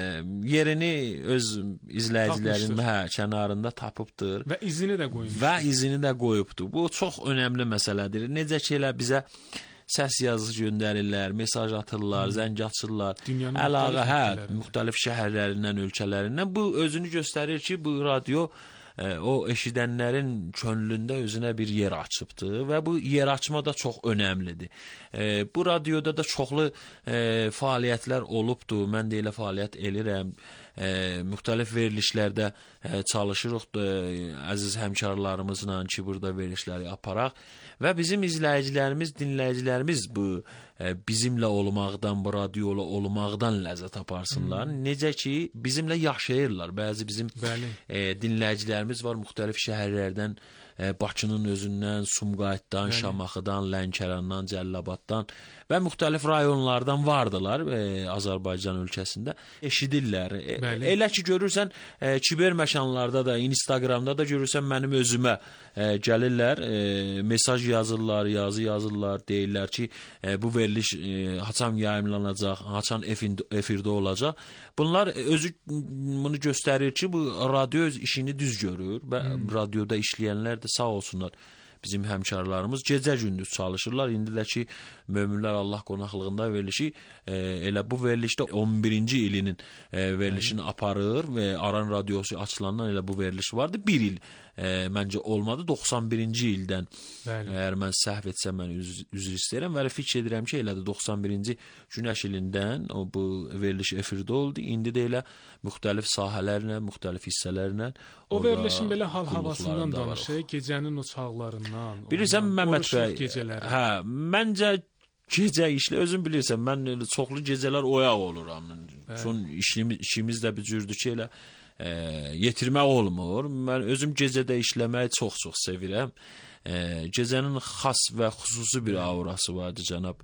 yerini öz izləyicilərin hə, kənarında tapıbdır və izini də qoyubdur. Və izini də qoyubdur. Bu çox önəmli məsələdir. Necə ki elə bizə səs yazı göndərirlər, mesaj atırlar, hmm. zəng açırlar. Əlaqə hə, müxtəlif şəhərlərindən, ölkələrindən. Bu özünü göstərir ki, bu radio o eşidənlərin könlündə özünə bir yer açıbdır və bu yer açma da çox önəmlidir. E, bu radioda da çoxlu e, fəaliyyətlər olubdur. Mən də elə fəaliyyət elirəm. E, müxtəlif verilişlərdə e, çalışırıq da, e, əziz həmkarlarımızla ki, burada verilişləri aparaq və bizim izləyicilərimiz, dinləyicilərimiz bu e, bizimlə olmaqdan, bu radioyla olmaqdan ləzzət aparsınlar. Hmm. Necə ki, bizimlə yaşayırlar. Bəzi bizim e, dinləyicilərimiz var müxtəlif şəhərlərdən, e, Bakının özündən, Sumqayıtdan, Bəli. Şamaxıdan, Lənkərandan, Cəllabaddan və müxtəlif rayonlardan vardılar e, Azərbaycan ölkəsində. Eşidirlər. E, elə ki, görürsən, e, kiber məkanlarda da, Instagramda da görürsən, mənim özümə e, gəlirlər, e, mesaj yazırlar, yazı yazırlar, deyirlər ki, e, bu veriliş e, haçan yayımlanacaq, haçan efirdə olacaq. Bunlar özü bunu göstərir ki, bu radio öz işini düz görür və hmm. radioda işləyənlər də sağ olsunlar. Bizim həmkarlarımız gecə-gündüz çalışırlar. İndi də ki, möminlər Allah qonaqlığında verilişi e, elə bu verilişdə on birinci ilinin e, verilişini aparır və Aran Radiosu açılandan elə bu veriliş vardı. Bir il e, məncə olmadı. doxsan birinci ildən. Bəli. Əgər mən səhv etsəm, mən üz üzr istəyirəm və fikir edirəm ki, elə də doxsan birinci günəş ilindən o bu veriliş efirdə oldu. İndi də elə müxtəlif sahələrlə, müxtəlif hissələrlə o verilişin belə hal-havasından danışır, gecənin o çağlarından. Bilirsən Məmməd bəy, hə, məncə gecə işlə, özün bilirsən, mən çoxlu gecələr oyaq oluram. Son işimiz, işimiz də bir cürdür ki, elə e, yetirmək olmur. Mən özüm gecədə işləməyi çox-çox sevirəm. E, gecənin xas və xüsusi bir aurası vardır, cənab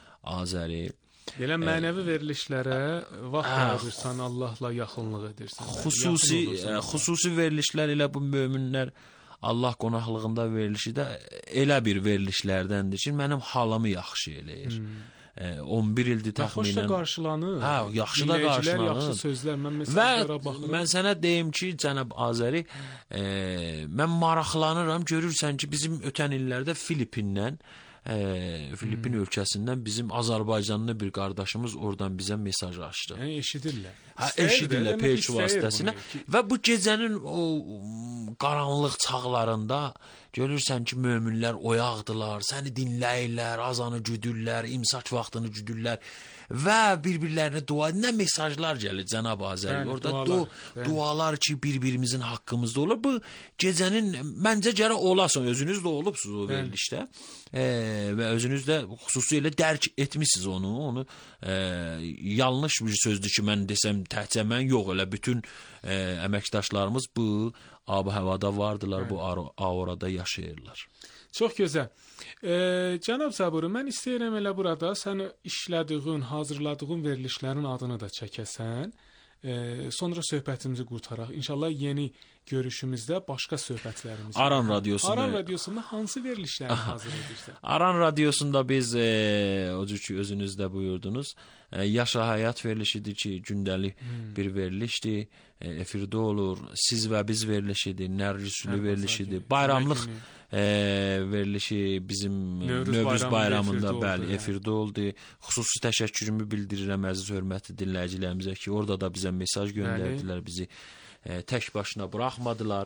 Azəri. Belə mənəvi e, verilişlərə vaxt ayırırsan, Allahla yaxınlıq edirsən. Xüsusi, e, xüsusi verilişlər elə bu möminlər Allah qonaqlığında verilişi də elə bir verilişlərdəndir ki, mənim halımı yaxşı eləyir. Hmm. E, on bir ildir təxminən. Xoş da qarşılanır. Hə, yaxşı da qarşılanır. Yaxşı sözlər, mən mesajlara baxıram. Və mən sənə deyim ki, cənab Azəri, e, mən maraqlanıram, görürsən ki, bizim ötən illərdə Filipindən E, Filipin hmm. ölkəsindən bizim Azərbaycanlı bir qardaşımız oradan bizə mesaj açdı. Yəni eşidirlər. Hə, eşidirlər peyç vasitəsilə və bu gecənin o qaranlıq çağlarında görürsən ki, möminlər oyaqdılar, səni dinləyirlər, azanı güdürlər, imsak vaxtını güdürlər və bir-birlərinə dua, nə mesajlar gəlir cənab Azəri. Bəli, orada dualar, du dualar ki, bir-birimizin haqqımızda olur. Bu gecənin məncə gərək olasın, özünüz də olubsunuz o verilişdə e, və özünüz də xüsusilə dərk etmişsiniz onu. Onu e, yanlış bir sözdür ki, mən desəm təhcə mən yox, elə bütün e, əməkdaşlarımız bu ab-havada vardılar, bu aurada yaşayırlar. Çox gözəl. E, cənab Zəburi, mən istəyirəm elə burada sən işlədiyin, hazırladığın verilişlərin adını da çəkəsən. E, sonra söhbətimizi qurtaraq. İnşallah yeni görüşümüzdə başqa söhbətlərimiz. Aran Radiosunda. Aran Radiosunda hansı verilişləri hazır edirsən? Aran Radiosunda biz e, o cür ki özünüz də buyurdunuz. E, Yaşa Həyat verilişidir ki, gündəlik hmm. bir verilişdir. E, efirdə olur. Siz və biz verilişidir. Nərrisülü verilişidir. Bayramlıq e, verilişi bizim Növruz, Növruz bayramında efirdə bəli, oldu, efirdə yəni. oldu. Xüsusi təşəkkürümü bildirirəm əziz hörmətli dinləyicilərimizə ki, orada da bizə mesaj göndərdilər, bizi e, tək başına buraxmadılar.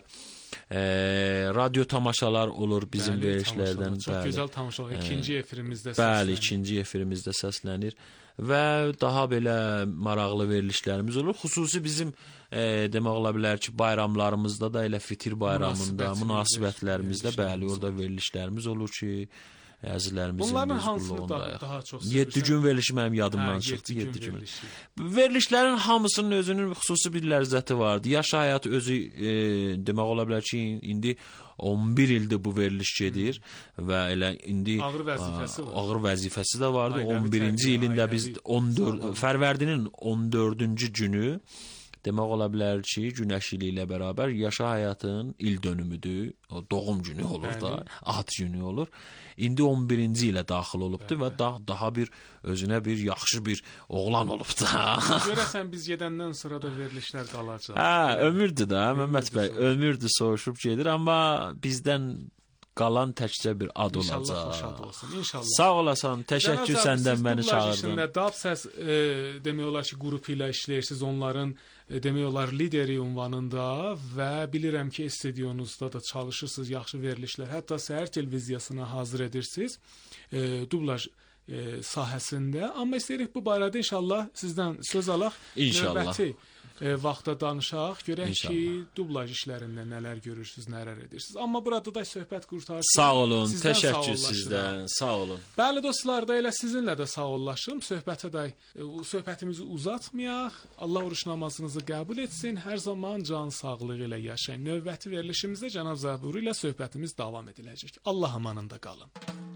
e, radyo tamaşalar olur bizim Bəli, verilişlərdən. tamaşalar, Çox gözəl tamaşalar. İkinci efirimizdə Bəli, səslənir. ikinci efirimizdə səslənir və daha belə maraqlı verilişlərimiz olur. Xüsusi bizim e, demək ola bilər ki, bayramlarımızda da elə fitir bayramında, münasibətlərimizdə bəli, orada verilişlərimiz olur ki, əzizlərimizin bunların hansını mezgulluğunda daha, daha çox yeddi gün verilişi mənim yadımdan hə, çıxdı. yeddi gün. verilişi. Verilişlərin hamısının özünün xüsusi bir ləzzəti vardı. Yaş həyat özü e, demək ola bilər ki, indi on bir ildir bu veriliş gedir və elə indi ağır vəzifəsi var. Ağır vəzifəsi də vardı. Ailəvi on birinci tərbiyə, ilində ailəvi biz on dörd sağlam. Fərvərdinin on dördüncü günü demək ola bilər ki, Günəş ili ilə bərabər yaşa həyatın il dönümüdür. O doğum günü olur Bəli. da, ad günü olur. İndi on birinci ilə daxil olubdu və daha, daha bir özünə bir yaxşı bir oğlan olubdu. Görəsən biz gedəndən sonra da verilişlər qalacaq. Hə, ömürdür da, Məmməd bəy, ömürdür soğuşub gedir, amma bizdən qalan təkcə bir ad İnşallah olacaq. xoşad olsun, inşallah. Sağ olasan, təşəkkür Cənab səndən siz məni dublaj çağırdın. işində Dab Səs e, demək olar ki, qrupu ilə işləyirsiniz, onların e, demək olar lideri ünvanında və bilirəm ki, stadionunuzda da çalışırsınız, yaxşı verilişlər, hətta səhər televiziyasına hazır edirsiniz e, dublaj e, sahəsində. Amma istəyirik bu barədə inşallah sizdən söz alaq. İnşallah. Növbəti e, vaxtda danışaq, görək İnşallah. ki, dublaj işlərində nələr görürsünüz, nələr edirsiniz. Amma burada da söhbət qurtarsın. Sağ olun, Sizdən təşəkkür sağollaşıram. sizdən. Sağ olun. Bəli dostlar, da elə sizinlə də sağollaşım. Söhbətə də e, söhbətimizi uzatmayaq. Allah oruç namazınızı qəbul etsin. Hər zaman can sağlığı ilə yaşayın. Növbəti verilişimizdə Cənab Zaburi ilə söhbətimiz davam ediləcək. Allah amanında qalın.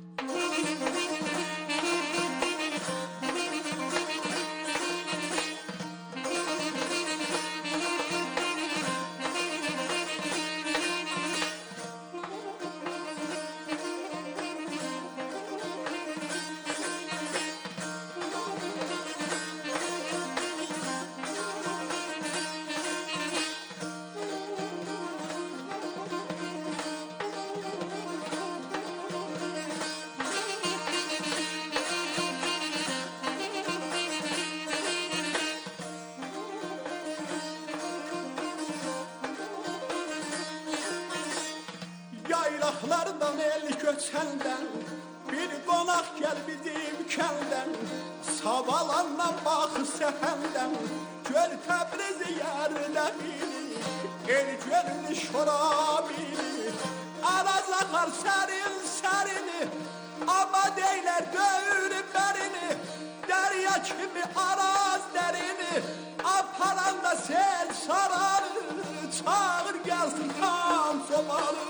Yaylaqlardan el göçəndən bir qonaq gəl bizim kəndən Savalandan bax səhəndən göl Təbrizi yerdə bilir el gölünü şora bilir Araz axar sərin sərini amma deylər döyür bərini Dərya kimi araz dərini aparanda sel sararır Çağır gəlsin tam sobalı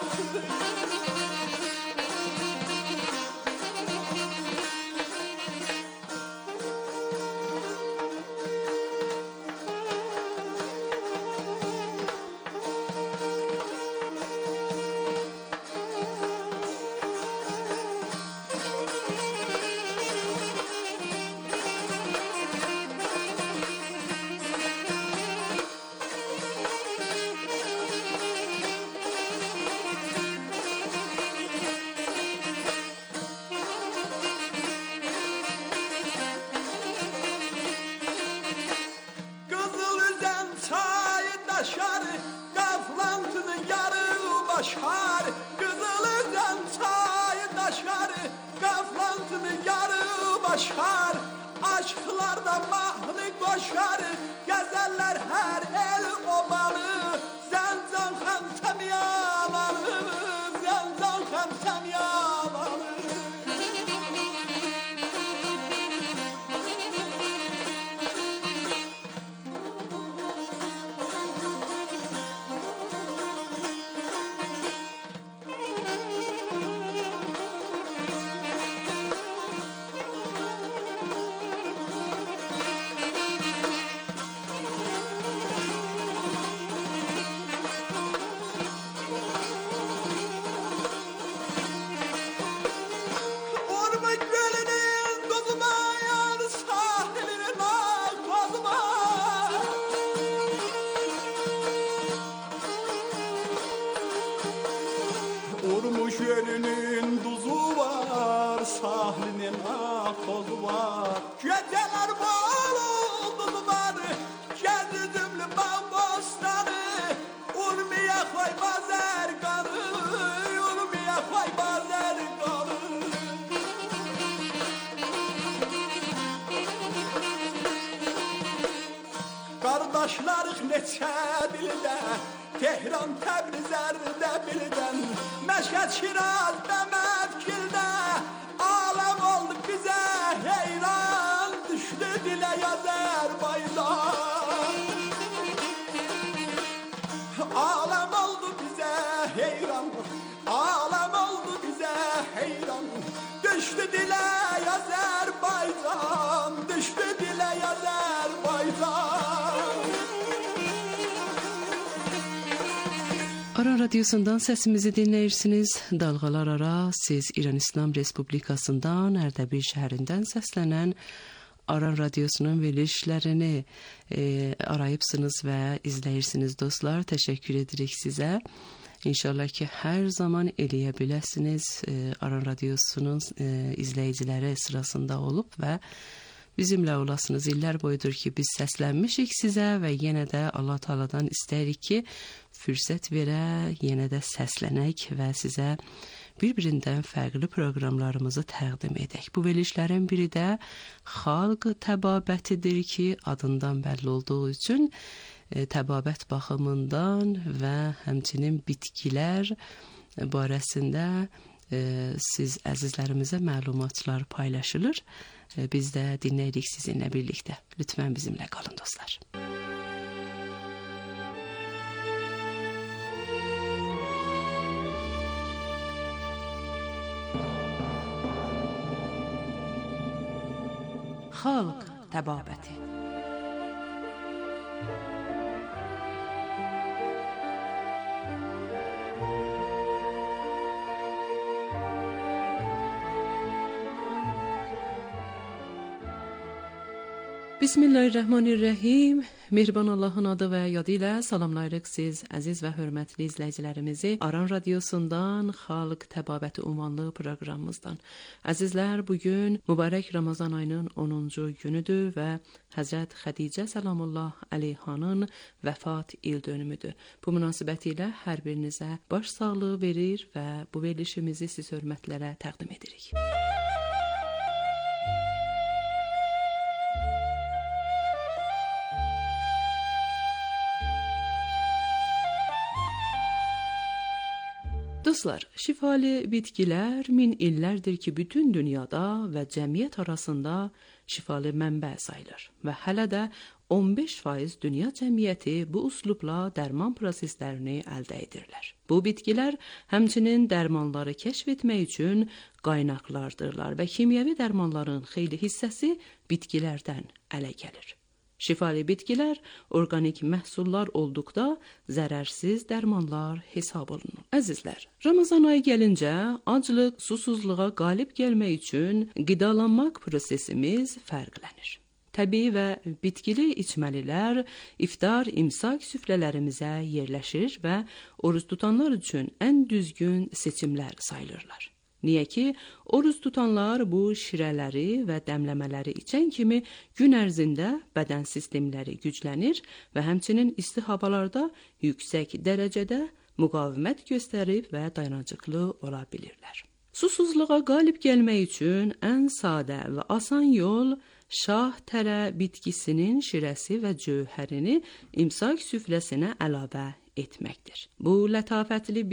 Başar, Kızılızdan çayı taşar, Qaflantını yarı başar, aşklarda mahnı koşar, Gəzərlər hər el obalı, Zəncan xan təmyalanı, Zəncan xan təmyalanı. Urmuş gölünün duzu var, sahilinin akkozu var. Geceler bol oldu var, gezdim bağ bostanı. Urmiya koymaz Başlarıq neçə dildə Tehran, Təbriz, Ərdəbildən Məşhəd, Şiraz və Məvkildə Aləm oldu bizə heyran Düşdü dilə Azərbaycan Aləm oldu bizə heyran Aləm oldu bizə heyran Düşdü dilə Azərbaycan Düşdü dilə Azərbaycan Aran Radyosu'ndan sesimizi dinləyirsiniz. Dalğalar ara siz İran İslam Respublikasından Ərdəbil şəhərindən səslənən Aran Radyosu'nun verilişlərini e, arayıbsınız və izləyirsiniz dostlar. Təşəkkür edirik sizə. İnşallah ki hər zaman eləyə biləsiniz. E, Aran Radyosu'nun e, izləyiciləri sırasında olub və bizimlə olasınız. İllər boyudur ki biz səslənmişik sizə və yenə də Allah Taala'dan istəyirik ki fürsət verə, yenə də səslənək və sizə bir-birindən fərqli proqramlarımızı təqdim edək. Bu verilişlərin biri də xalq təbabətidir ki, adından bəlli olduğu üçün e, təbabət baxımından və həmçinin bitkilər barəsində e, siz əzizlərimizə məlumatlar paylaşılır. E, biz də dinləyirik sizinlə birlikdə. Lütfən bizimlə qalın dostlar. Xalq təbabəti. Bismillahirrahmanirrahim. Mehriban Allahın adı və yadı ilə salamlayırıq siz əziz və hörmətli izləyicilərimizi Aran Radyosu'ndan Xalq Təbabəti ünvanlı proqramımızdan. Əzizlər, bugün mübarək Ramazan ayının onuncu günüdür və Həzrət Xədicə Səlamullah əleyhanın vəfat il dönümüdür. Bu münasibəti ilə hər birinizə baş sağlığı verir və bu verilişimizi siz hörmətlərə təqdim edirik. Dostlar, şifalı bitkilər min illərdir ki, bütün dünyada və cəmiyyət arasında şifalı mənbə sayılır və hələ də on beş faiz dünya cəmiyyəti bu üslubla dərman proseslərini əldə edirlər. Bu bitkilər həmçinin dərmanları kəşf etmək üçün qaynaqlardırlar və kimyəvi dərmanların xeyli hissəsi bitkilərdən ələ gəlir. Şifalı bitkilər orqanik məhsullar olduqda zərərsiz dərmanlar hesab olunur. Əzizlər, Ramazan ayı gəlincə aclıq, susuzluğa qalib gəlmək üçün qidalanmaq prosesimiz fərqlənir. Təbii və bitkili içməlilər iftar, imsak süfrələrimizə yerləşir və oruç tutanlar üçün ən düzgün seçimlər sayılırlar. Niyə ki, oruç tutanlar bu şirələri və dəmləmələri içən kimi gün ərzində bədən sistemləri güclənir və həmçinin isti havalarda yüksək dərəcədə müqavimət göstərib və dayanıcılıqlı ola bilirlər. Susuzluğa qalib gəlmək üçün ən sadə və asan yol şah tərə bitkisinin şirəsi və cövhərini imsak süfrəsinə əlavə etməkdir. Bu lətafətli